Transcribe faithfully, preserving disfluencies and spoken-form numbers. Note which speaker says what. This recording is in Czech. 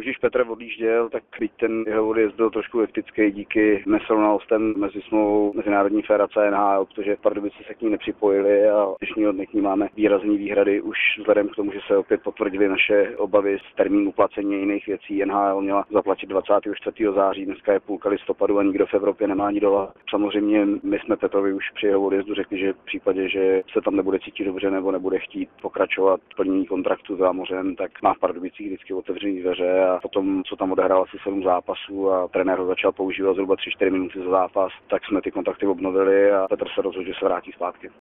Speaker 1: když Petr odjížděl, tak byť ten jeho odjezd byl trošku hektický díky nesrovnalostem mezi smlouvou Mezinárodní federace a N H L, protože Pardubice se k ní nepřipojili a dnešního dne k ní máme výrazné výhrady už vzhledem k tomu, že se opět potvrdily naše obavy z termínu placení jiných věcí. N H L měla zaplatit dvacátého čtvrtého září, dneska je půlka listopadu a nikdo v Evropě nemá ani dolar. Samozřejmě my jsme Petrovi už při jeho odjezdu řekli, že v případě, že se tam nebude cítit dobře nebo nebude chtít pokračovat plnění kontraktu za mořem, tak má v Pardubicích vždycky otevřený dveře a potom, co tam odehrál asi sedm zápasů a trenér ho začal používat zhruba tři čtyři minuty za zápas, tak jsme ty kontakty obnovili a Petr se rozhodl, že se vrátí zpátky.